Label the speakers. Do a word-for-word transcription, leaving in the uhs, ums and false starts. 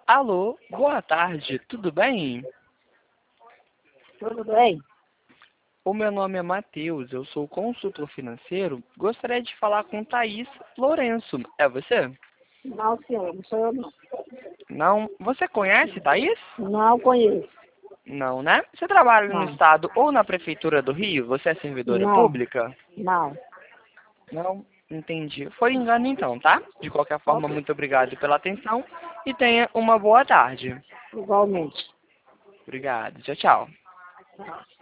Speaker 1: Alô, boa tarde, tudo bem?
Speaker 2: Tudo bem?
Speaker 1: O meu nome é Matheus, eu sou consultor financeiro. Gostaria de falar com Thaís Lourenço. É você?
Speaker 2: Não, senhor, não sou eu não.
Speaker 1: Não? Você conhece Thaís?
Speaker 2: Não conheço.
Speaker 1: Não, né? Você trabalha no
Speaker 2: Não,
Speaker 1: estado ou na prefeitura do Rio? Você é servidora
Speaker 2: não,
Speaker 1: pública?
Speaker 2: não.
Speaker 1: Não? Entendi. Foi engano então, tá? De qualquer forma,
Speaker 2: Ok,
Speaker 1: muito obrigado pela atenção e tenha uma boa tarde.
Speaker 2: igualmente.
Speaker 1: Obrigado. Tchau, tchau.